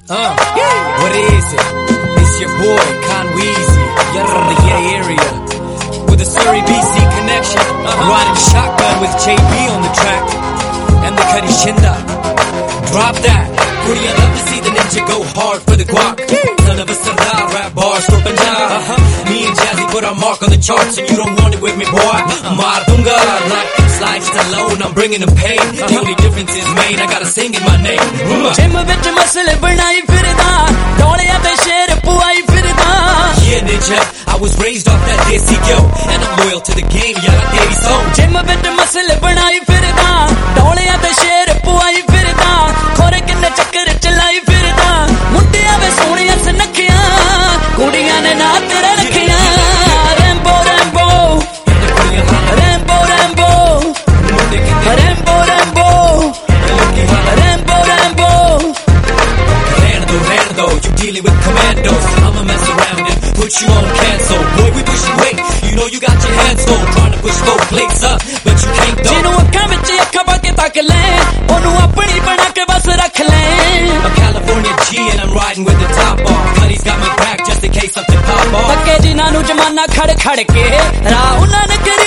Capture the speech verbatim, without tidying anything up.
Uh, what is it? It's your boy, Conweezy, you're in the Yay area. With a Surrey B C connection. Uh-huh. Riding shotgun with J B on the track. And the Cuddy Shinda. Drop that. Korea love to see the ninja go hard for the guac. None of us are rap bars for Punjab. Uh-huh. Me and Jazzy put our mark on the charts, and you don't want it with me, boy. Maar dunga. Like slides alone, I'm bringing them pain. Uh-huh. The only difference is made, I gotta sing in my name. Jim vich masle banai firda, doliya te sher puai firda. Yeah, ninja, I was raised off that desi yo, and I'm loyal to the game, yara teri song. Jim vich masle banai firda, doliya te sher puai firda. Khore kinne chakkar chalai firda. Mundiya ve soniya se nakhiya, kudiyan ne na tera rakhiya. Rambo Rambo, Rambo Rambo, Rambo Rambo, Rambo Rambo. Rando Rando, you dealing with commandos. I'ma mess around and put you on cancel. Boy, we push you weight, you know you got your hands full, trying to push both plates up, but you can't though. Jinu akkhan vich akkha pa ke tak le, onu apni bana ke bas rakh le. I'm California G and I'm riding with the top off. Cuddy's got my back just in case something pop off. Takke jina nu jamana khad khad ke, raah unna ne